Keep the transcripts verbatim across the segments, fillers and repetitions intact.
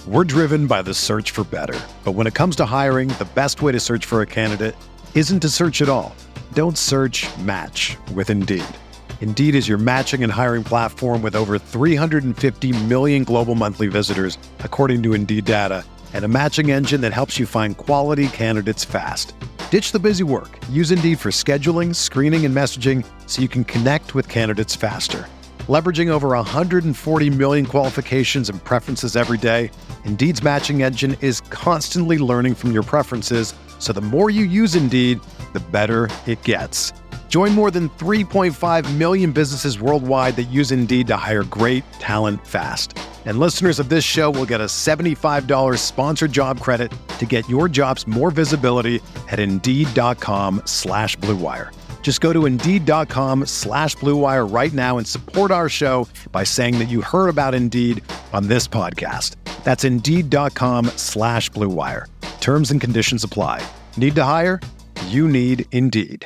We're driven by the search for better. But when it comes to hiring, the best way to search for a candidate isn't to search at all. Don't search, match with Indeed. Indeed is your matching and hiring platform with over three hundred fifty million global monthly visitors, according to Indeed data, and a matching engine that helps you find quality candidates fast. Ditch the busy work. Use Indeed for scheduling, screening, and messaging so you can connect with candidates faster. Leveraging over one hundred forty million qualifications and preferences every day, Indeed's matching engine is constantly learning from your preferences, so the more you use Indeed, the better it gets. Join more than three point five million businesses worldwide that use Indeed to hire great talent fast. And listeners of this show will get a seventy-five dollars sponsored job credit to get your jobs more visibility at Indeed.com slash Blue Wire. Just go to Indeed.com slash Blue Wire right now and support our show by saying that you heard about Indeed on this podcast. That's Indeed.com slash Blue Wire. Terms and conditions apply. Need to hire? You need Indeed.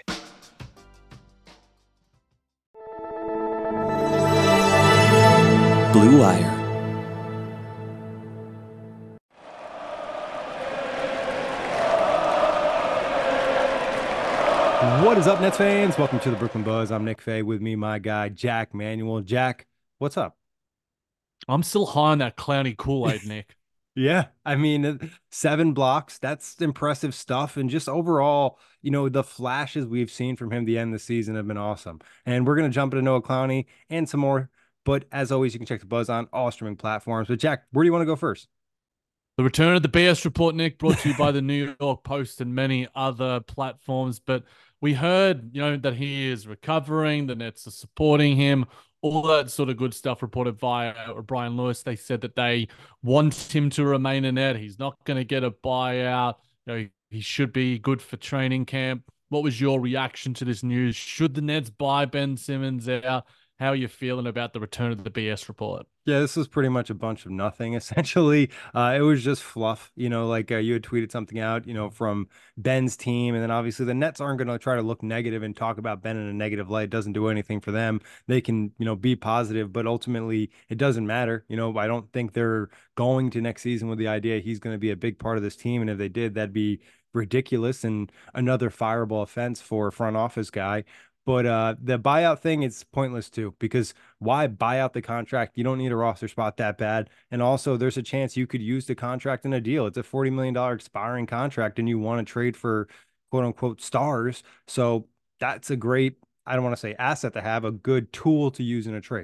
Blue Wire. What is up, Nets fans? Welcome to the Brooklyn Buzz. I'm Nick Fay. With me, my guy, Jack Manuel. Jack, what's up? I'm still high on that clowny Kool-Aid, Nick. Yeah, I mean, seven blocks, that's impressive stuff. And just overall, you know, the flashes we've seen from him the end of the season have been awesome. And we're going to jump into Noah Clowney and some more. But as always, you can check the Buzz on all streaming platforms. But Jack, where do you want to go first? The return of the B S report, Nick, brought to you by the New York Post and many other platforms. But we heard, you know, that he is recovering, the Nets are supporting him, all that sort of good stuff reported via Brian Lewis. They said that they want him to remain a Net. He's not going to get a buyout. You know, he should be good for training camp. What was your reaction to this news? Should the Nets buy Ben Simmons out? How are you feeling about the return of the B S report? Yeah, this was pretty much a bunch of nothing, essentially. Uh, it was just fluff, you know, like uh, you had tweeted something out, you know, from Ben's team. And then obviously the Nets aren't going to try to look negative and talk about Ben in a negative light. It doesn't do anything for them. They can, you know, be positive, but ultimately it doesn't matter. You know, I don't think they're going to next season with the idea he's going to be a big part of this team. And if they did, that'd be ridiculous and another fireable offense for a front office guy. But uh, the buyout thing is pointless too, because why buy out the contract? You don't need a roster spot that bad. And also there's a chance you could use the contract in a deal. It's a forty million dollars expiring contract and you want to trade for quote unquote stars. So that's a great, I don't want to say asset to have, a good tool to use in a trade.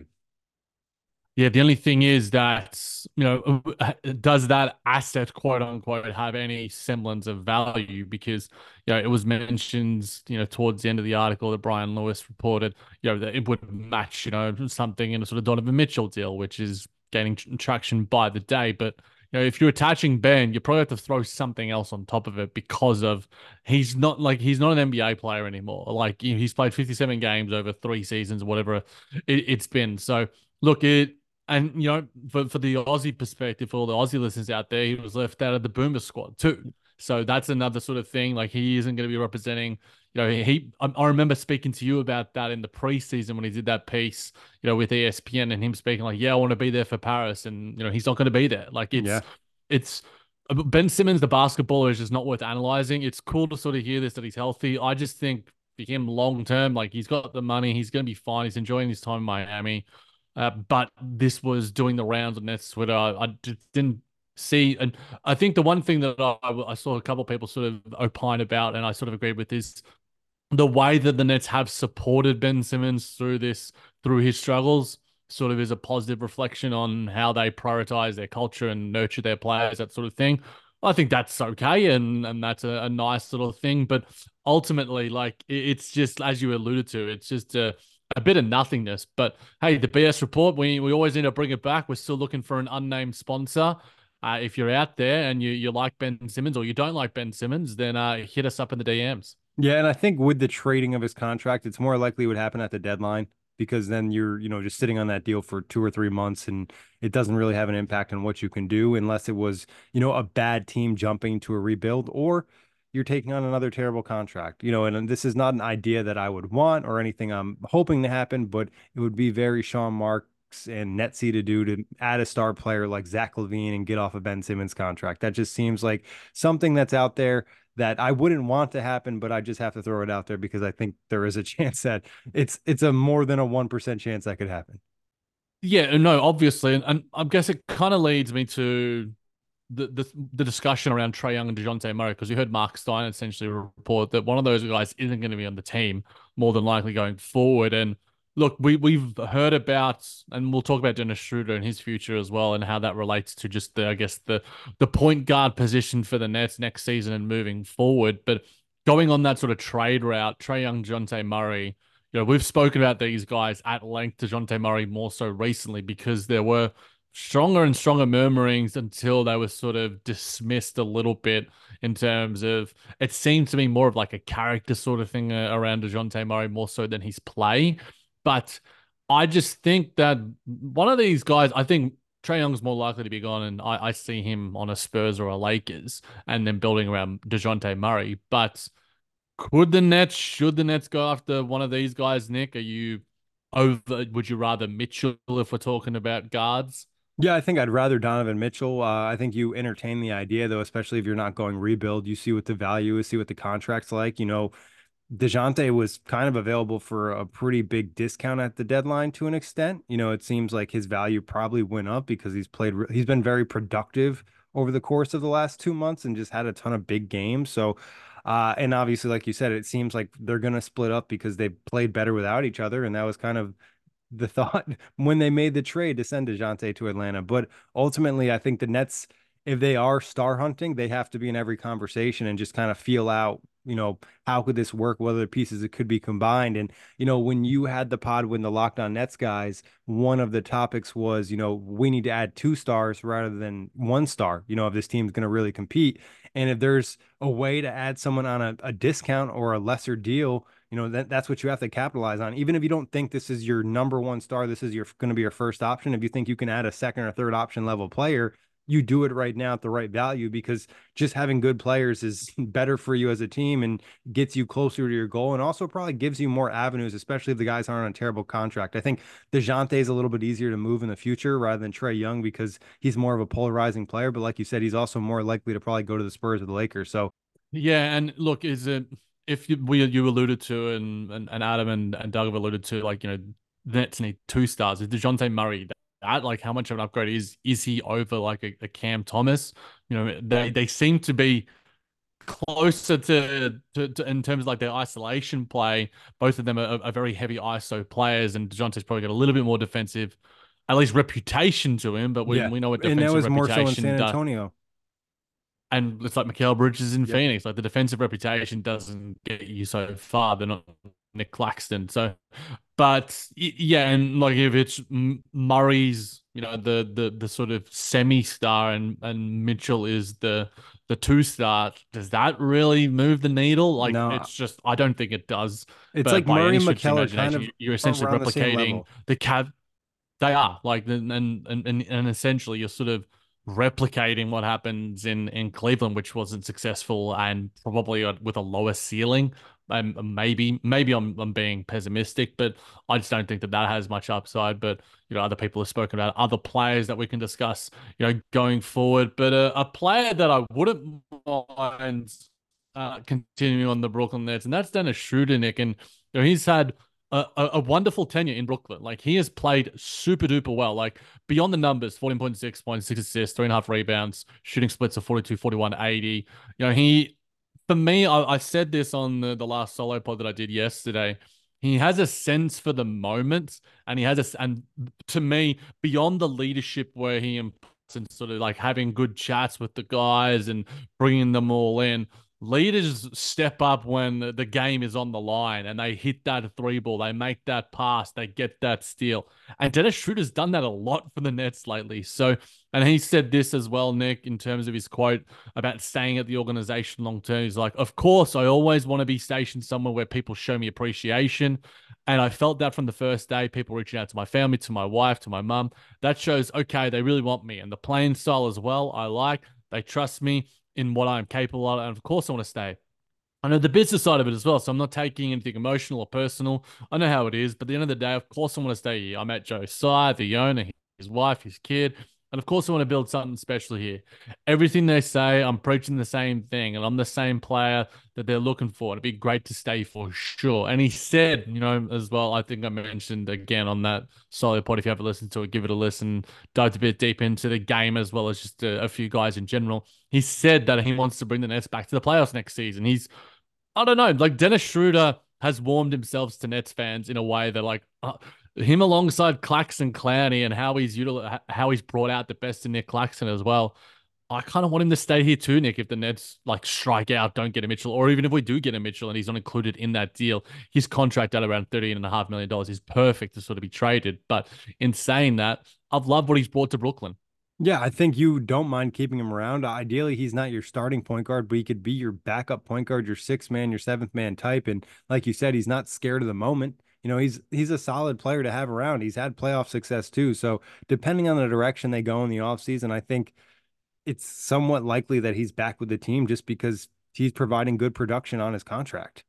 Yeah, the only thing is that, you know, does that asset, quote unquote, have any semblance of value? Because, you know, it was mentioned, you know, towards the end of the article that Brian Lewis reported, you know, that it would match, you know, something in a sort of Donovan Mitchell deal, which is gaining traction by the day. But, you know, if you're attaching Ben, you probably have to throw something else on top of it because of he's not like he's not an N B A player anymore. Like, you know, he's played fifty-seven games over three seasons, whatever it, it's been. So, look, it. And, you know, for, for the Aussie perspective, for all the Aussie listeners out there, he was left out of the Boomer squad too. So that's another sort of thing. Like, he isn't going to be representing, you know, he, I, I remember speaking to you about that in the preseason when he did that piece, you know, with E S P N and him speaking like, yeah, I want to be there for Paris. And, you know, he's not going to be there. Like, it's, yeah. it's, Ben Simmons, the basketballer, is just not worth analyzing. It's cool to sort of hear this, that he's healthy. I just think for him long term, like, he's got the money. He's going to be fine. He's enjoying his time in Miami. Uh, but this was doing the rounds on Nets Twitter. I, I just didn't see. And I think the one thing that I, I saw a couple of people sort of opine about, and I sort of agreed with, is the way that the Nets have supported Ben Simmons through this, through his struggles, sort of is a positive reflection on how they prioritize their culture and nurture their players, that sort of thing. I think that's okay, and, and that's a, a nice little thing. But ultimately, like, it, it's just, as you alluded to, it's just a, a bit of nothingness. But hey, the B S report, we, we always need to bring it back. We're still looking for an unnamed sponsor. Uh, if you're out there and you, you like Ben Simmons or you don't like Ben Simmons, then uh, hit us up in the D Ms. Yeah, and I think with the trading of his contract, it's more likely it would happen at the deadline, because then you're, you know, just sitting on that deal for two or three months and it doesn't really have an impact on what you can do unless it was, you know, a bad team jumping to a rebuild, or you're taking on another terrible contract, you know. And this is not an idea that I would want or anything I'm hoping to happen, but it would be very Sean Mark and Netsy to do to add a star player like Zach LaVine and get off a Ben Simmons contract. That just seems like something that's out there that I wouldn't want to happen, but I just have to throw it out there because I think there is a chance that it's it's a more than a one percent chance that could happen. Yeah, no, obviously, and, and I guess it kind of leads me to the, the the discussion around Trae Young and DeJounte Murray, because we heard Mark Stein essentially report that one of those guys isn't going to be on the team more than likely going forward. And look, we we've heard about, and we'll talk about Dennis Schroeder and his future as well, and how that relates to just the I guess the the point guard position for the Nets next season and moving forward. But going on that sort of trade route, Trae Young, DeJounte Murray. You know, we've spoken about these guys at length, DeJounte Murray more so recently, because there were stronger and stronger murmurings until they were sort of dismissed a little bit in terms of, it seemed to me more of like a character sort of thing uh, around DeJounte Murray more so than his play. But I just think that one of these guys, I think Trae Young's more likely to be gone, and I, I see him on a Spurs or a Lakers and then building around DeJounte Murray. But could the Nets, should the Nets go after one of these guys, Nick? Are you over, would you rather Mitchell if we're talking about guards? Yeah, I think I'd rather Donovan Mitchell. Uh, I think you entertain the idea, though, especially if you're not going rebuild. You see what the value is, see what the contract's like. You know, DeJounte was kind of available for a pretty big discount at the deadline to an extent. You know, it seems like his value probably went up because he's played, he's been very productive over the course of the last two months and just had a ton of big games. So, uh, and obviously, like you said, it seems like they're going to split up because they played better without each other. And that was kind of the thought when they made the trade to send DeJounte to Atlanta. But ultimately, I think the Nets, if they are star hunting, they have to be in every conversation and just kind of feel out, you know, how could this work? What other pieces it could be combined? And, you know, when you had the pod when the Locked On Nets guys, one of the topics was, you know, we need to add two stars rather than one star, you know, if this team's going to really compete. And if there's a way to add someone on a, a discount or a lesser deal, you know, that that's what you have to capitalize on. Even if you don't think this is your number one star, this is your going to be your first option. If you think you can add a second or third option level player, you do it right now at the right value, because just having good players is better for you as a team and gets you closer to your goal, and also probably gives you more avenues, especially if the guys aren't on a terrible contract. I think DeJounte is a little bit easier to move in the future rather than Trae Young because he's more of a polarizing player. But like you said, he's also more likely to probably go to the Spurs or the Lakers. So yeah, and look, is it if you we you alluded to and and, and Adam and, and Doug have alluded to, like, you know, the Nets need two stars. Is DeJounte Murray that, like, how much of an upgrade is is he over like a, a Cam Thomas? You know, they they seem to be closer to, to, to in terms of like their isolation play. Both of them are, are very heavy I S O players, and DeJounte's probably got a little bit more defensive, at least reputation to him. But we yeah, we know what and defensive that was more so in reputation San does. Antonio. And it's like Mikal Bridges in Yep. Phoenix. Like, the defensive reputation doesn't get you so far. They're not Nick Claxton. So, but yeah, and like if it's Murray's, you know, the the the sort of semi-star, and and Mitchell is the the two-star, does that really move the needle? Like, No. it's just, I don't think it does. It's But like by Murray any and stretch of McKell the are kind of imagination, you're essentially around the same replicating level. the Cav. They are like, and and and and essentially you're sort of replicating what happens in in Cleveland, which wasn't successful and probably with a lower ceiling. Um, maybe maybe I'm I'm being pessimistic, but I just don't think that that has much upside. But you know, other people have spoken about other players that we can discuss, you know, going forward. But uh, a player that I wouldn't mind uh, continuing on the Brooklyn Nets, and that's Dennis Schroeder, Nick, and you know, he's had a, a wonderful tenure in Brooklyn. Like, he has played super duper well. Like, beyond the numbers, fourteen point six points, six assists, three and a half rebounds, shooting splits of forty-two, forty-one, eighty. You know, he, for me, I, I said this on the, the last solo pod that I did yesterday. He has a sense for the moment, and he has a, and to me, beyond the leadership where he imparts and sort of like having good chats with the guys and bringing them all in, leaders step up when the game is on the line and they hit that three ball, they make that pass, they get that steal. And Dennis Schroeder's done that a lot for the Nets lately. So, and he said this as well, Nick, in terms of his quote about staying at the organization long term. He's like, of course, I always want to be stationed somewhere where people show me appreciation. And I felt that from the first day, people reaching out to my family, to my wife, to my mum. That shows, okay, they really want me. And the playing style as well, I like. They trust me in what I'm capable of, and of course I want to stay. I know the business side of it as well, so I'm not taking anything emotional or personal. I know how it is, but at the end of the day, of course I want to stay here. I met Josiah, the owner, his wife, his kid, and of course I want to build something special here. Everything they say, I'm preaching the same thing, and I'm the same player that they're looking for. It'd be great to stay for sure. And he said, you know, as well, I think I mentioned again on that solid pod, if you haven't listened to it, give it a listen, dived a bit deep into the game as well as just a, a few guys in general. He said that he wants to bring the Nets back to the playoffs next season. He's I don't know. Like Dennis Schroeder has warmed himself to Nets fans in a way that, like, uh, him alongside Claxton Clowney and how he's util- how he's brought out the best in Nick Claxton as well. I kind of want him to stay here too, Nick. If the Nets like strike out, don't get a Mitchell, or even if we do get a Mitchell and he's not included in that deal, his contract at around thirteen and a half million dollars is perfect to sort of be traded. But in saying that, I've loved what he's brought to Brooklyn. Yeah, I think you don't mind keeping him around. Ideally, he's not your starting point guard, but he could be your backup point guard, your sixth man, your seventh man type. And like you said, he's not scared of the moment. You know, he's he's a solid player to have around. He's had playoff success too. So depending on the direction they go in the offseason, I think it's somewhat likely that he's back with the team just because he's providing good production on his contract.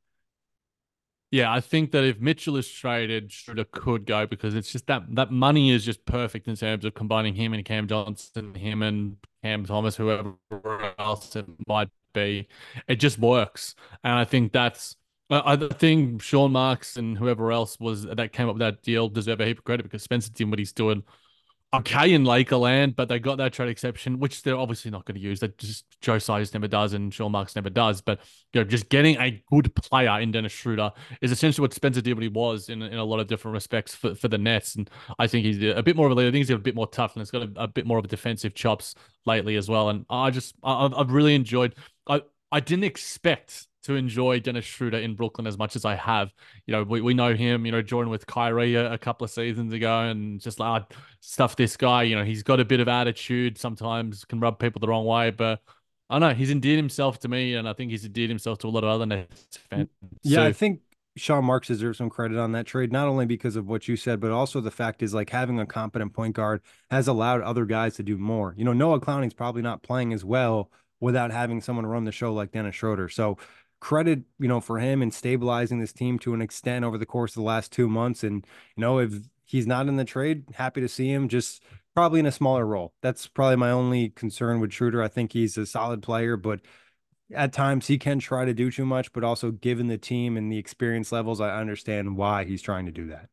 Yeah, I think that if Mitchell is traded, Schroeder could go because it's just that that money is just perfect in terms of combining him and Cam Johnson, him and Cam Thomas, whoever else it might be. It just works. And I think that's I think Sean Marks and whoever else was that came up with that deal deserve a heap of credit because Spencer did what he's doing okay in Lakerland, but they got that trade exception, which they're obviously not going to use. That just Josiah never does and Sean Marks never does. But you know, just getting a good player in Dennis Schroeder is essentially what Spencer did what he was in, in a lot of different respects for, for the Nets. And I think he's a bit more of a leader. I think he's got a bit more toughness, got a, a bit more of a defensive chops lately as well. And I just, I, I've really enjoyed, I, I didn't expect to enjoy Dennis Schroeder in Brooklyn as much as I have. You know, we, we know him, you know, joining with Kyrie a, a couple of seasons ago and just like oh, stuff this guy, you know, he's got a bit of attitude, sometimes can rub people the wrong way, but I don't know, he's endeared himself to me and I think he's endeared himself to a lot of other Nets fans. Yeah, so, I think Sean Marks deserves some credit on that trade, not only because of what you said, but also the fact is like having a competent point guard has allowed other guys to do more. You know, Noah Clowney's probably not playing as well without having someone run the show like Dennis Schroeder. So credit, you know, for him and stabilizing this team to an extent over the course of the last two months. And, you know, if he's not in the trade, happy to see him, just probably in a smaller role. That's probably my only concern with Schroeder. I think he's a solid player, but at times he can try to do too much, but also given the team and the experience levels, I understand why he's trying to do that.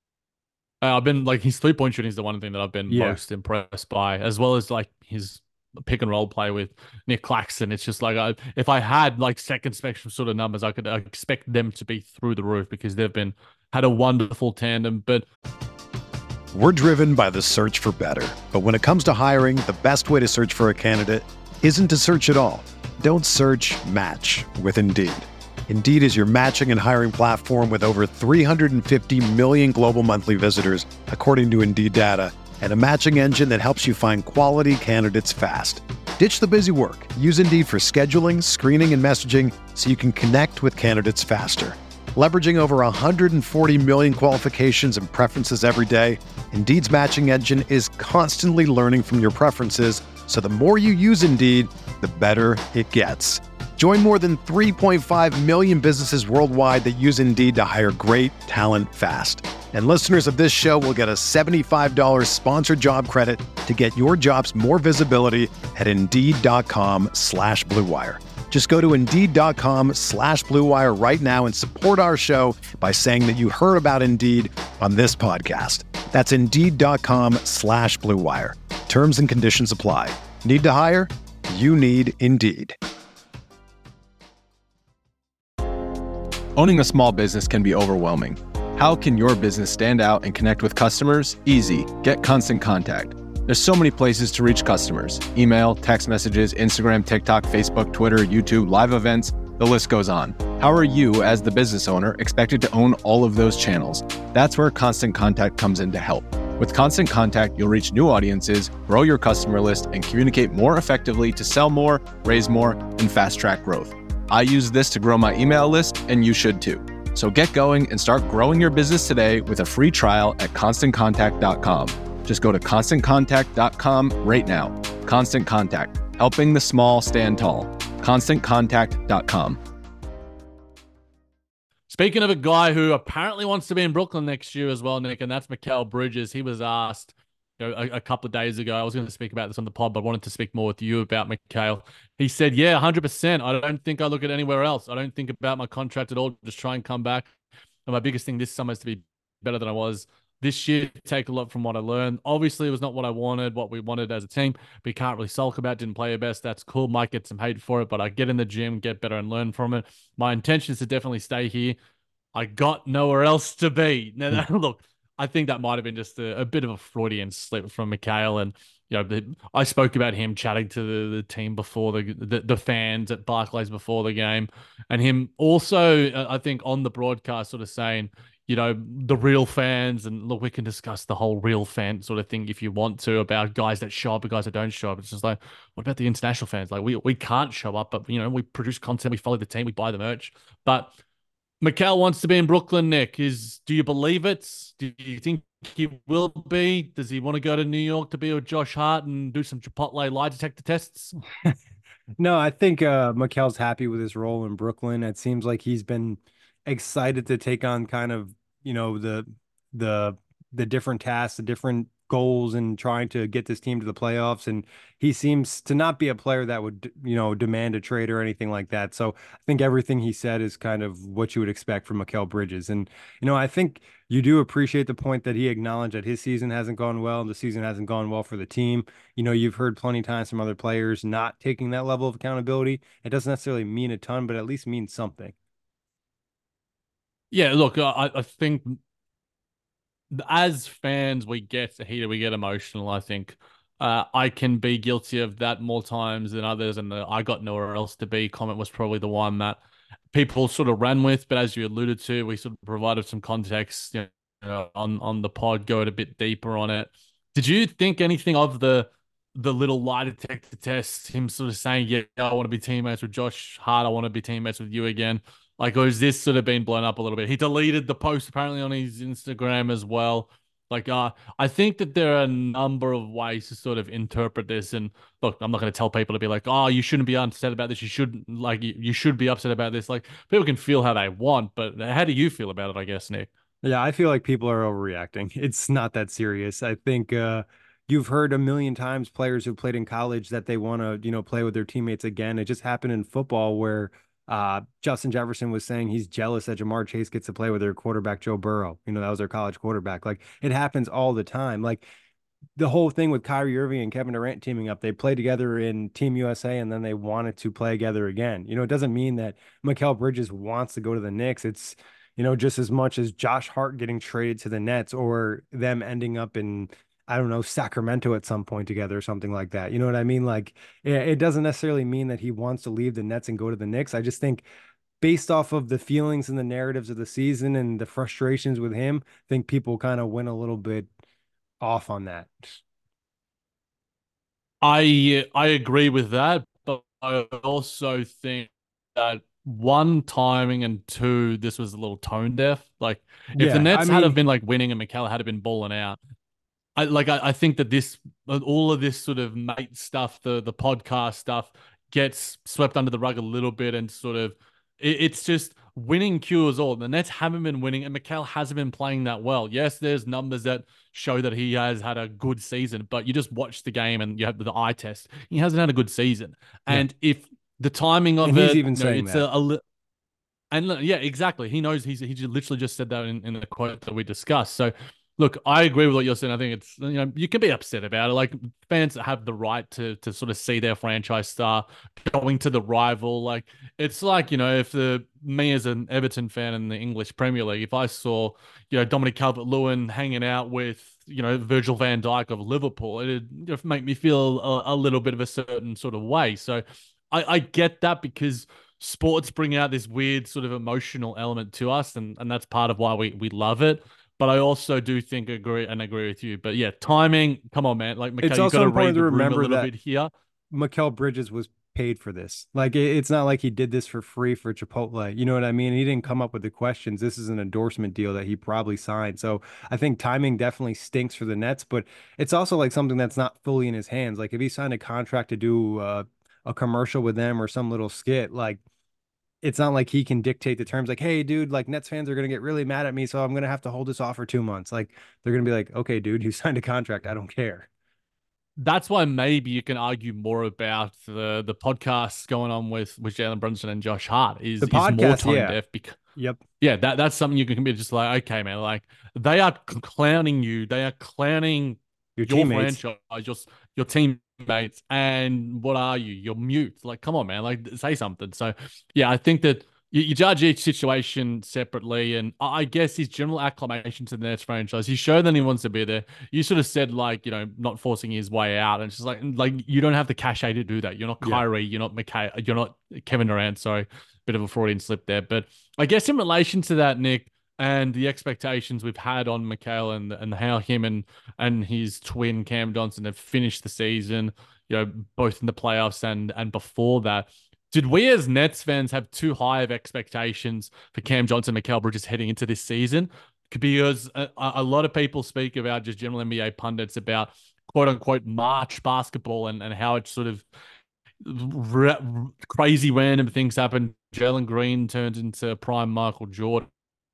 Uh, I've been like, his three-point shooting is the one thing that I've been yeah. most impressed by, as well as like his pick and roll play with Nick Claxton. It's just like I, if I had like second spectrum sort of numbers, I could expect them to be through the roof because they've been had a wonderful tandem. But we're driven by the search for better. But when it comes to hiring, the best way to search for a candidate isn't to search at all. Don't search, match with Indeed. Indeed is your matching and hiring platform with over three hundred fifty million global monthly visitors, according to Indeed data, and a matching engine that helps you find quality candidates fast. Ditch the busy work. Use Indeed for scheduling, screening, and messaging so you can connect with candidates faster. Leveraging over one hundred forty million qualifications and preferences every day, Indeed's matching engine is constantly learning from your preferences, so the more you use Indeed, the better it gets. Join more than three point five million businesses worldwide that use Indeed to hire great talent fast. And listeners of this show will get a seventy-five dollars sponsored job credit to get your jobs more visibility at Indeed.com slash Blue Wire. Just go to Indeed.com slash Blue Wire right now and support our show by saying that you heard about Indeed on this podcast. That's Indeed.com slash Blue Wire. Terms and conditions apply. Need to hire? You need Indeed. Owning a small business can be overwhelming. How can your business stand out and connect with customers? Easy. Get Constant Contact. There's so many places to reach customers. Email, text messages, Instagram, TikTok, Facebook, Twitter, YouTube, live events, the list goes on. How are you, as the business owner, expected to own all of those channels? That's where Constant Contact comes in to help. With Constant Contact, you'll reach new audiences, grow your customer list, and communicate more effectively to sell more, raise more, and fast-track growth. I use this to grow my email list, and you should too. So get going and start growing your business today with a free trial at constant contact dot com. Just go to constant contact dot com right now. Constant Contact, helping the small stand tall. constant contact dot com. Speaking of a guy who apparently wants to be in Brooklyn next year as well, Nick, and that's Mikal Bridges. He was asked, you know, a, a couple of days ago. I was going to speak about this on the pod, but I wanted to speak more with you about Mikal. He said, "Yeah, one hundred percent. I don't think I look at anywhere else. I don't think about my contract at all. Just try and come back. And my biggest thing this summer is to be better than I was this year. Take a lot from what I learned. Obviously, it was not what I wanted, what we wanted as a team. But you can't really sulk about. Didn't play your best. That's cool. Might get some hate for it, but I get in the gym, get better, and learn from it. My intention is to definitely stay here. I got nowhere else to be." Now, that, look, I think that might have been just a, a bit of a Freudian slip from Mikal. And, you know, the, I spoke about him chatting to the, the team before the, the the fans at Barclays before the game, and him also, uh, I think, on the broadcast sort of saying, you know, the real fans, and look, we can discuss the whole real fan sort of thing if you want to, about guys that show up and guys that don't show up. It's just like, what about the international fans? Like, we, we can't show up, but, you know, we produce content, we follow the team, we buy the merch. But Mikal wants to be in Brooklyn, Nick. Is do you believe it? Do you think he will be? Does he want to go to New York to be with Josh Hart and do some Chipotle lie detector tests? No, I think uh Mikal's happy with his role in Brooklyn. It seems like he's been excited to take on kind of, you know, the the the different tasks, the different goals, and trying to get this team to the playoffs. And he seems to not be a player that would, you know, demand a trade or anything like that. So I think everything he said is kind of what you would expect from Mikal Bridges. And, you know, I think you do appreciate the point that he acknowledged that his season hasn't gone well, and the season hasn't gone well for the team. You know, you've heard plenty of times from other players not taking that level of accountability. It doesn't necessarily mean a ton, but at least means something. Yeah, look, I, I think as fans, we get heated, we get emotional. I think uh, I can be guilty of that more times than others, and the "I got nowhere else to be" comment was probably the one that people sort of ran with. But as you alluded to, we sort of provided some context, you know, on on the pod, going a bit deeper on it. Did you think anything of the the little lie detector test? Him sort of saying, "Yeah, I want to be teammates with Josh Hart. I want to be teammates with you again." Like, or is this sort of been blown up a little bit? He deleted the post apparently on his Instagram as well. Like, uh, I think that there are a number of ways to sort of interpret this. And look, I'm not going to tell people to be like, "Oh, you shouldn't be upset about this. You should like, you, you should be upset about this." Like, people can feel how they want, but how do you feel about it? I guess, Nick. Yeah, I feel like people are overreacting. It's not that serious. I think uh, you've heard a million times players who played in college that they want to, you know, play with their teammates again. It just happened in football where uh, Justin Jefferson was saying he's jealous that Jamar Chase gets to play with their quarterback, Joe Burrow. You know, that was their college quarterback. Like, it happens all the time. Like, the whole thing with Kyrie Irving and Kevin Durant teaming up, they played together in Team U S A and then they wanted to play together again. You know, it doesn't mean that Mikal Bridges wants to go to the Knicks. It's, you know, just as much as Josh Hart getting traded to the Nets or them ending up in, I don't know, Sacramento at some point together or something like that. You know what I mean? Like, it, it doesn't necessarily mean that he wants to leave the Nets and go to the Knicks. I just think based off of the feelings and the narratives of the season and the frustrations with him, I think people kind of went a little bit off on that. I I agree with that, but I also think that one, timing, and two, this was a little tone deaf. Like, if the Yeah, I Nets had have mean, been like winning and Mikal had have been balling out, I like I, I think that this all of this sort of mate stuff, the the podcast stuff, gets swept under the rug a little bit, and sort of it, it's just winning cures all. The Nets haven't been winning, and Mikal hasn't been playing that well. Yes, there's numbers that show that he has had a good season, but you just watch the game and you have the eye test. He hasn't had a good season, yeah. and if the timing of And he's it, even you know, saying it's that. a, a li- and look, yeah, exactly. He knows he's he just literally just said that in, in the quote that we discussed. So look, I agree with what you're saying. I think it's, you know, you can be upset about it. Like, fans have the right to to sort of see their franchise star going to the rival. Like, it's like, you know, if the me as an Everton fan in the English Premier League, if I saw, you know, Dominic Calvert-Lewin hanging out with, you know, Virgil van Dijk of Liverpool, it'd just make me feel a, a little bit of a certain sort of way. So I, I get that, because sports bring out this weird sort of emotional element to us, and, and that's part of why we, we love it. But I also do think agree and agree with you. But yeah, timing, come on, man. Like, It's Mikal, you got also to read important to the room a remember little that bit here. Mikal Bridges was paid for this. Like, it, it's not like he did this for free for Chipotle. You know what I mean? He didn't come up with the questions. This is an endorsement deal that he probably signed. So I think timing definitely stinks for the Nets, but it's also like something that's not fully in his hands. Like, if he signed a contract to do uh, a commercial with them or some little skit, like, it's not like he can dictate the terms like, hey, dude, like Nets fans are going to get really mad at me. So I'm going to have to hold this off for two months. Like they're going to be like, okay, dude, you signed a contract. I don't care. That's why maybe you can argue more about the the podcasts going on with with Jalen Brunson and Josh Hart is The is more podcast, tone yeah. deaf because Yep. yeah, that that's something you can be just like, okay, man, like they are clowning you, they are clowning Your your teammates. franchise, your your teammates, and what are you? You're mute. Like, come on, man, like say something. So yeah, I think that you, you judge each situation separately, and I guess his general acclamation to the Nets franchise, he showed that he wants to be there. You sort of said like, you know, not forcing his way out, and it's just like, like you don't have the cachet to do that. You're not Yeah. Kyrie, you're not McKay, you're not Kevin Durant. Sorry, bit of a Freudian slip there, but I guess in relation to that, Nick, and the expectations we've had on Mikal and and how him and and his twin Cam Johnson have finished the season, you know, both in the playoffs and and before that. Did we as Nets fans have too high of expectations for Cam Johnson and Mikal Bridges heading into this season? Because a, a lot of people speak about, just general N B A pundits, about quote unquote March basketball and, and how it's sort of r- crazy random things happen. Jalen Green turned into prime Michael Jordan.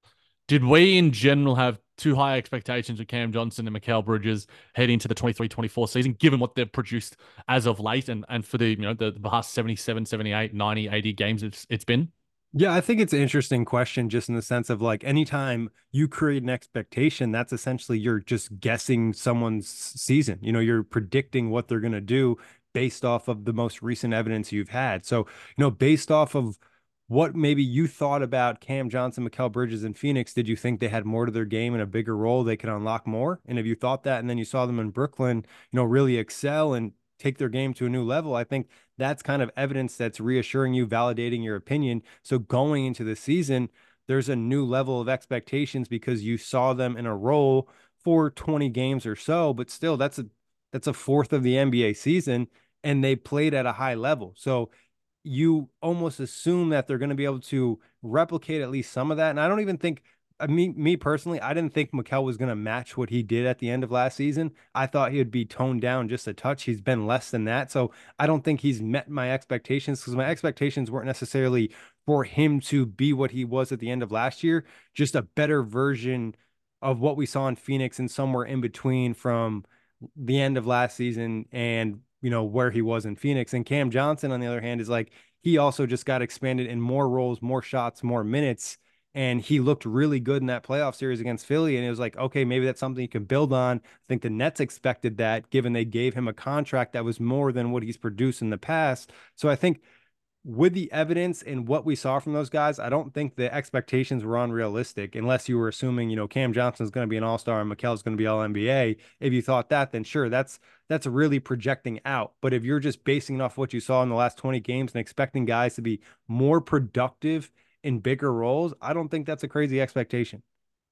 Did we in general have too high expectations with Cam Johnson and Mikal Bridges heading into the twenty-three twenty-four season, given what they've produced as of late and, and for the, you know, the, the past seventy-seven, seventy-eight, ninety, eighty games it's it's been? Yeah, I think it's an interesting question just in the sense of like anytime you create an expectation, that's essentially you're just guessing someone's season. You know, you're predicting what they're going to do based off of the most recent evidence you've had. So, you know, based off of what maybe you thought about Cam Johnson, Mikal Bridges in Phoenix, did you think they had more to their game and a bigger role they could unlock more? And if you thought that and then you saw them in Brooklyn, you know, really excel and take their game to a new level, I think that's kind of evidence that's reassuring you, validating your opinion. So going into the season, there's a new level of expectations because you saw them in a role for twenty games or so, but still that's a that's a fourth of the N B A season and they played at a high level. So you almost assume that they're going to be able to replicate at least some of that. And I don't even think, I mean, me personally, I didn't think Mikal was going to match what he did at the end of last season. I thought he would be toned down just a touch. He's been less than that. So I don't think he's met my expectations because my expectations weren't necessarily for him to be what he was at the end of last year, just a better version of what we saw in Phoenix and somewhere in between from the end of last season and you know, where he was in Phoenix. And Cam Johnson, on the other hand, is like he also just got expanded in more roles, more shots, more minutes. And he looked really good in that playoff series against Philly. And it was like, okay, maybe that's something you can build on. I think the Nets expected that, given they gave him a contract that was more than what he's produced in the past. So I think with the evidence and what we saw from those guys, I don't think the expectations were unrealistic unless you were assuming, you know, Cam Johnson's going to be an all-star and Mikal's going to be all N B A. If you thought that, then sure, that's that's really projecting out. But if you're just basing it off what you saw in the last twenty games and expecting guys to be more productive in bigger roles, I don't think that's a crazy expectation.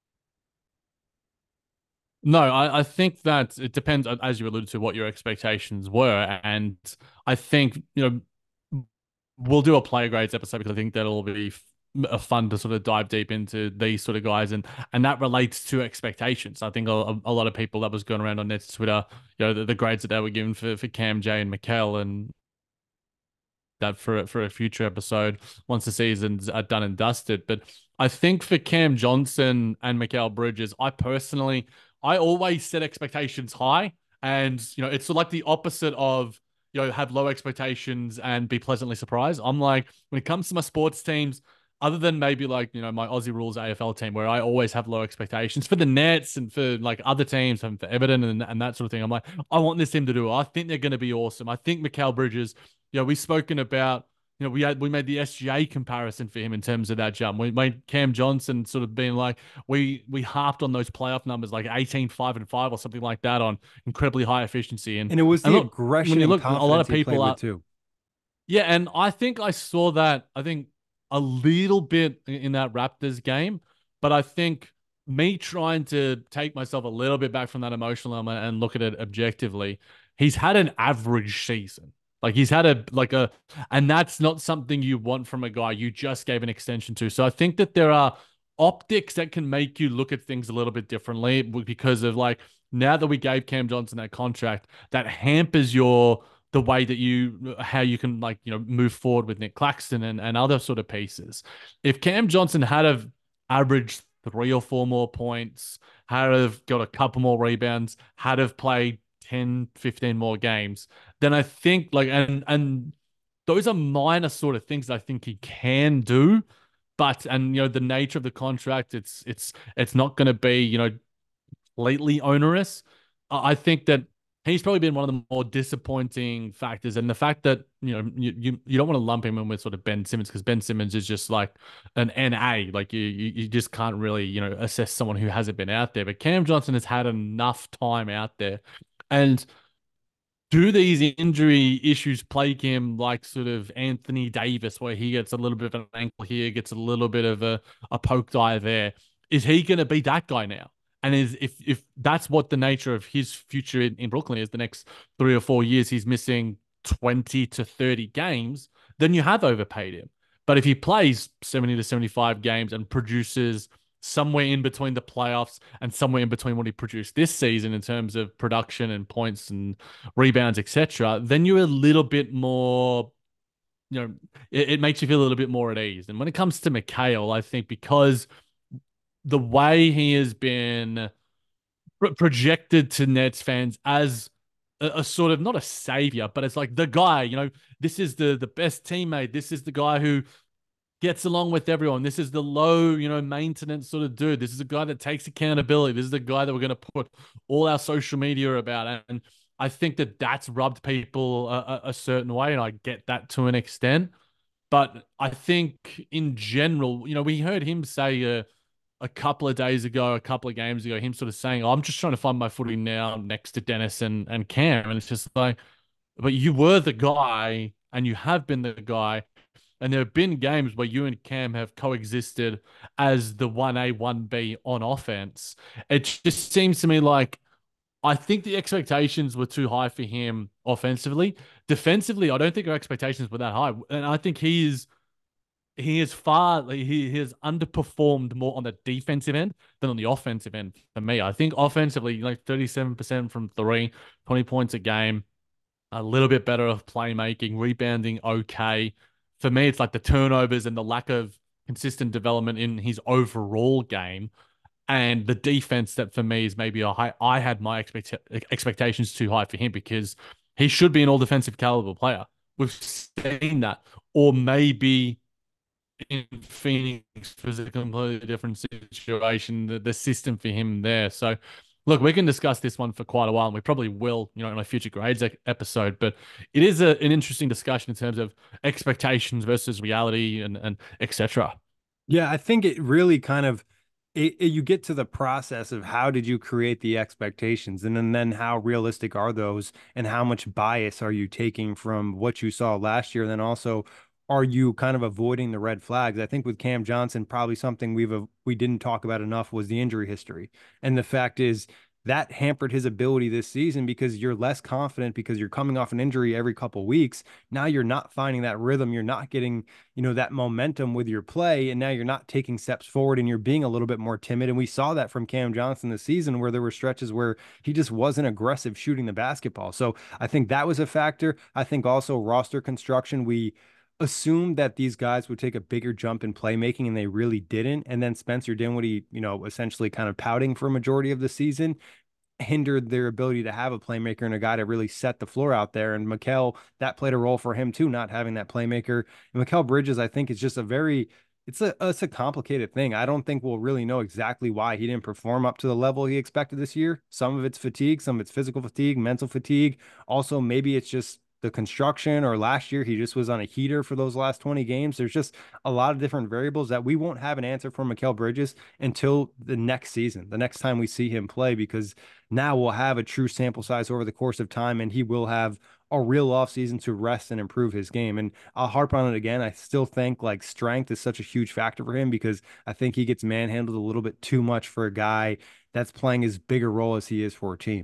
No, I, I think that it depends, as you alluded to, what your expectations were. And I think, you know, we'll do a player grades episode because I think that'll be f- fun to sort of dive deep into these sort of guys, and and that relates to expectations. I think a, a lot of people that was going around on Nets Twitter, you know, the, the grades that they were given for for Cam J and Mikal, and that for for a future episode once the seasons are done and dusted. But I think for Cam Johnson and Mikal Bridges, I personally, I always set expectations high, and you know, it's like the opposite of, you know, have low expectations and be pleasantly surprised. I'm like, when it comes to my sports teams, other than maybe like, you know, my Aussie Rules A F L team, where I always have low expectations for the Nets and for like other teams and for Everton and, and that sort of thing. I'm like, I want this team to do it. I think they're going to be awesome. I think Mikal Bridges, you know, we've spoken about, you know, we had we made the S G A comparison for him in terms of that jump. We made Cam Johnson sort of being like, we we harped on those playoff numbers like eighteen, five, and five or something like that on incredibly high efficiency. And And it was and the look, aggression when you and look, a lot confidence of he played people are, with too. yeah, and I think I saw that, I think a little bit in that Raptors game, but I think me trying to take myself a little bit back from that emotional element and look at it objectively, he's had an average season. Like he's had a like a, and that's not something you want from a guy you just gave an extension to. So I think that there are optics that can make you look at things a little bit differently because of like, now that we gave Cam Johnson that contract, that hampers your the way that you how you can like you know move forward with Nick Claxton and, and other sort of pieces. If Cam Johnson had have averaged three or four more points, had have got a couple more rebounds, had have played ten, fifteen more games, then I think like and and those are minor sort of things I think he can do. But and you know the nature of the contract, it's it's it's not going to be you know completely onerous. I think that he's probably been one of the more disappointing factors, and the fact that you know you you, you don't want to lump him in with sort of Ben Simmons because Ben Simmons is just like an N A, like you, you you just can't really you know assess someone who hasn't been out there. But Cam Johnson has had enough time out there, and do these injury issues plague him like sort of Anthony Davis, where he gets a little bit of an ankle here, gets a little bit of a, a poke eye there? Is he going to be that guy now? And is if if that's what the nature of his future in, in Brooklyn is, the next three or four years he's missing twenty to thirty games, then you have overpaid him. But if he plays seventy to seventy-five games and produces somewhere in between the playoffs and somewhere in between what he produced this season in terms of production and points and rebounds, et cetera, then you're a little bit more, you know, it, it makes you feel a little bit more at ease. And when it comes to Mikal, I think because the way he has been pro- projected to Nets fans as a, a sort of not a savior, but it's like the guy, you know, this is the the best teammate. This is the guy who gets along with everyone. This is the low, you know, maintenance sort of dude. This is a guy that takes accountability. This is the guy that we're going to put all our social media about. And I think that that's rubbed people a, a certain way, and I get that to an extent. But I think in general, you know, we heard him say uh, a couple of days ago, a couple of games ago, him sort of saying, oh, I'm just trying to find my footing now next to Dennis and, and Cam. And it's just like, but you were the guy and you have been the guy. And there have been games where you and Cam have coexisted as the one A, one B on offense. It just seems to me like I think the expectations were too high for him offensively. Defensively, I don't think our expectations were that high. And I think he is he is far he, he has underperformed more on the defensive end than on the offensive end for me. I think offensively, like thirty-seven percent from three, twenty points a game, a little bit better of playmaking, rebounding okay. For me, it's like the turnovers and the lack of consistent development in his overall game, and the defense that for me is maybe a high. I had my expect expectations too high for him because he should be an all defensive caliber player. We've seen that, or maybe in Phoenix was a completely different situation. The, the system for him there. So, look, we can discuss this one for quite a while, and we probably will, you know, in a future grades episode. But it is a, an interesting discussion in terms of expectations versus reality and and et cetera. Yeah, I think it really kind of it, it- you get to the process of how did you create the expectations, and then, then how realistic are those, and how much bias are you taking from what you saw last year, and then also are you kind of avoiding the red flags? I think with Cam Johnson, probably something we've uh, we didn't talk about enough was the injury history, and the fact is that hampered his ability this season because you're less confident because you're coming off an injury every couple weeks. Now you're not finding that rhythm. You're not getting, you know, that momentum with your play. And now you're not taking steps forward and you're being a little bit more timid. And we saw that from Cam Johnson this season where there were stretches where he just wasn't aggressive shooting the basketball. So I think that was a factor. I think also roster construction, we assumed that these guys would take a bigger jump in playmaking and they really didn't. And then Spencer Dinwiddie, you know, essentially kind of pouting for a majority of the season hindered their ability to have a playmaker and a guy to really set the floor out there. And Mikal, that played a role for him too, not having that playmaker. And Mikal Bridges, I think, is just a very it's a it's a complicated thing. I don't think we'll really know exactly why he didn't perform up to the level he expected this year. Some of it's fatigue, some of it's physical fatigue, mental fatigue. Also, maybe it's just the construction, or last year he just was on a heater for those last twenty games. There's just a lot of different variables that we won't have an answer for Mikal Bridges until the next season, the next time we see him play, because now we'll have a true sample size over the course of time and he will have a real offseason to rest and improve his game. And I'll harp on it again. I still think like strength is such a huge factor for him because I think he gets manhandled a little bit too much for a guy that's playing as big a role as he is for a team.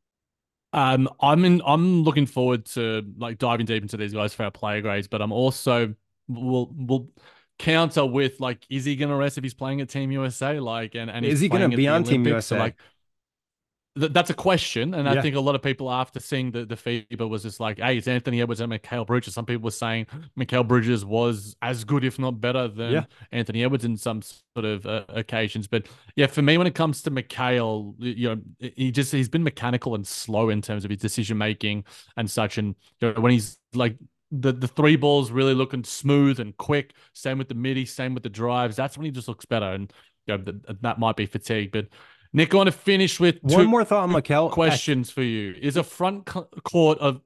Um, I'm in. I'm looking forward to like diving deep into these guys for our player grades, but I'm also will will counter with like, is he going to rest if he's playing at Team U S A? Like, and and Is he's he going playing to at be the on Team Olympics? So U S A? like, th- that's a question, and I Yeah. think a lot of people after seeing the the FIBA was just like, "Hey, it's Anthony Edwards and Mikal Bridges." Some people were saying Mikal Bridges was as good, if not better, Yeah. than Anthony Edwards in some sort of uh, occasions. But yeah, for me, when it comes to Mikal, you know, he just he's been mechanical and slow in terms of his decision making and such. And you know, when he's like the the three balls really looking smooth and quick, same with the midi, same with the drives. That's when he just looks better, and you know, that, that might be fatigue, but. Nick, I want to finish with One two more thought on Mikal. questions for you. Is a front court of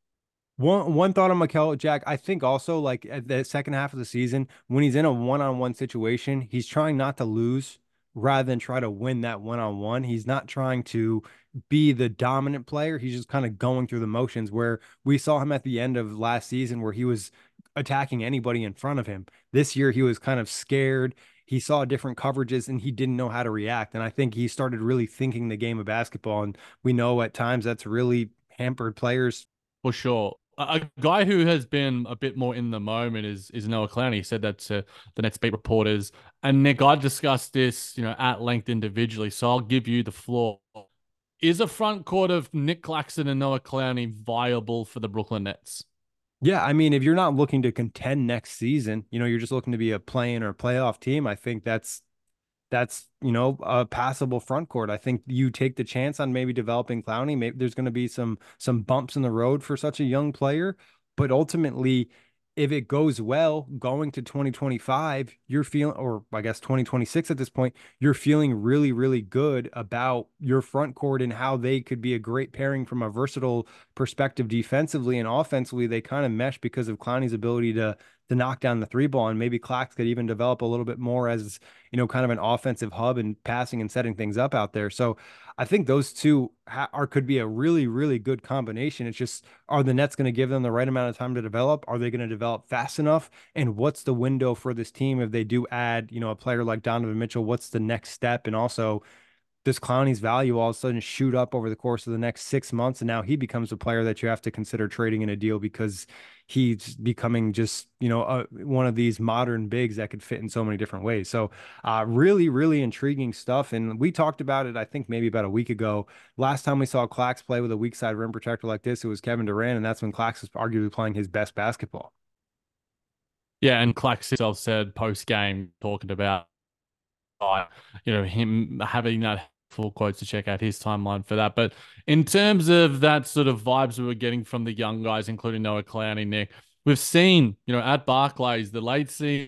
One one thought on Mikal, Jack. I think also like at the second half of the season, when he's in a one-on-one situation, he's trying not to lose rather than try to win that one-on-one. He's not trying to be the dominant player. He's just kind of going through the motions where we saw him at the end of last season where he was attacking anybody in front of him. This year he was kind of scared. He saw different coverages and he didn't know how to react. And I think he started really thinking the game of basketball. And we know at times that's really hampered players. for sure. A, a guy who has been a bit more in the moment is is Noah Clowney. He said that to the Nets beat reporters. And Nick, I discussed this, you know, at length individually. So I'll give you the floor. Is a front court of Nick Claxton and Noah Clowney viable for the Brooklyn Nets? Yeah, I mean, if you're not looking to contend next season, you know, you're just looking to be a play-in or playoff team, I think that's that's, you know, a passable front court. I think you take the chance on maybe developing Clowney. Maybe there's going to be some some bumps in the road for such a young player, but ultimately, if it goes well going to twenty twenty-five, you're feeling, or I guess twenty twenty-six at this point, you're feeling really, really good about your front court and how they could be a great pairing from a versatile perspective defensively and offensively. They kind of mesh because of Clowney's ability to to knock down the three ball, and maybe Clax could even develop a little bit more as, you know, kind of an offensive hub and passing and setting things up out there. So I think those two ha- are could be a really, really good combination. It's just, are the Nets going to give them the right amount of time to develop? Are they going to develop fast enough? And what's the window for this team if they do add, you know, a player like Donovan Mitchell? What's the next step? And also, does Clowney's value all of a sudden shoot up over the course of the next six months? And now he becomes a player that you have to consider trading in a deal because he's becoming just, you know, uh, one of these modern bigs that could fit in so many different ways. So uh, really, really intriguing stuff. And we talked about it, I think maybe about a week ago. Last time we saw Clax play with a weak side rim protector like this, it was Kevin Durant. And that's when Clax was arguably playing his best basketball. Yeah, and Clax himself said post game talking about, uh, you know, him having that full quotes to check out his timeline for that. But in terms of that sort of vibes we were getting from the young guys, including Noah Clowney, Nick, we've seen, you know, at Barclays, the late season,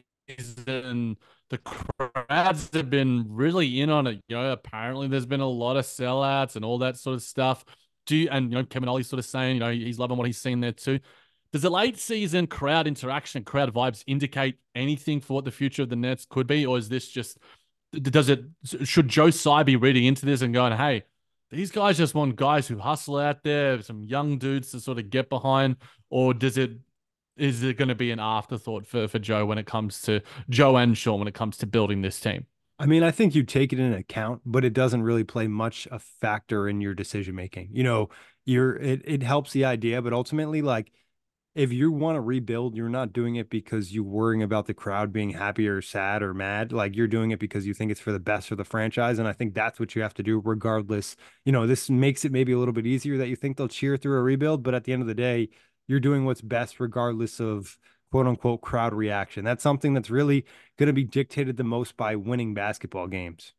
the crowds have been really in on it. You know, apparently there's been a lot of sellouts and all that sort of stuff. Do you, and, you know, Kevin Ollie's sort of saying, you know, he's loving what he's seen there too. Does the late season crowd interaction, crowd vibes indicate anything for what the future of the Nets could be? Or is this just, does it, should Joe Tsai be reading into this and going, hey, these guys just want guys who hustle out there, some young dudes to sort of get behind? Or does it, is it going to be an afterthought for, for Joe when it comes to Joe and Sean when it comes to building this team? I mean, I think you take it into account, but it doesn't really play much a factor in your decision making. You know, you're it it helps the idea, but ultimately, like, if you want to rebuild, you're not doing it because you're worrying about the crowd being happy or sad or mad. Like, you're doing it because you think it's for the best for the franchise. And I think that's what you have to do regardless. You know, this makes it maybe a little bit easier that you think they'll cheer through a rebuild, but at the end of the day, you're doing what's best regardless of quote unquote crowd reaction. That's something that's really going to be dictated the most by winning basketball games.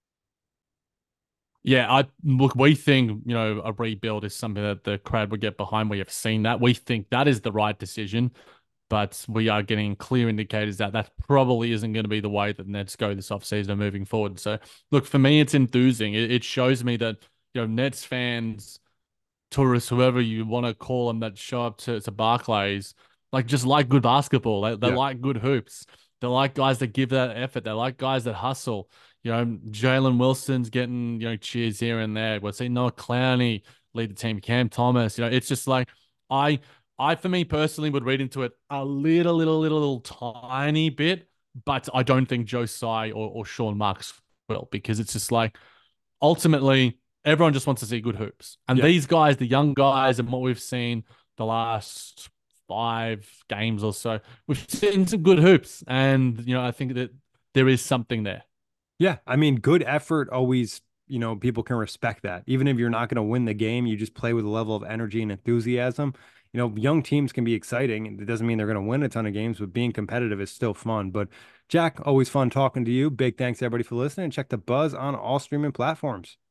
Yeah, I look, we think, you know, a rebuild is something that the crowd would get behind. We have seen that. We think that is the right decision, but we are getting clear indicators that that probably isn't going to be the way that the Nets go this offseason moving forward. So, look, for me, it's enthusing. It, it shows me that, you know, Nets fans, tourists, whoever you want to call them, that show up to, to Barclays, like, just like good basketball. They, they Yeah. like good hoops. They like guys that give that effort. They like guys that hustle. You know, Jalen Wilson's getting, you know, cheers here and there. We're seeing Noah Clowney lead the team, Cam Thomas. You know, it's just like, I, I, for me personally, would read into it a little, little, little, little tiny bit, but I don't think Joe Tsai or, or Sean Marks will, because it's just like, ultimately, everyone just wants to see good hoops. And Yeah. these guys, the young guys, and what we've seen the last five games or so, we've seen some good hoops. And, you know, I think that there is something there. Yeah, I mean, good effort always, you know, people can respect that. Even if you're not going to win the game, you just play with a level of energy and enthusiasm. You know, young teams can be exciting. It doesn't mean they're going to win a ton of games, but being competitive is still fun. But Jack, always fun talking to you. Big thanks everybody for listening. Check the Buzz on all streaming platforms.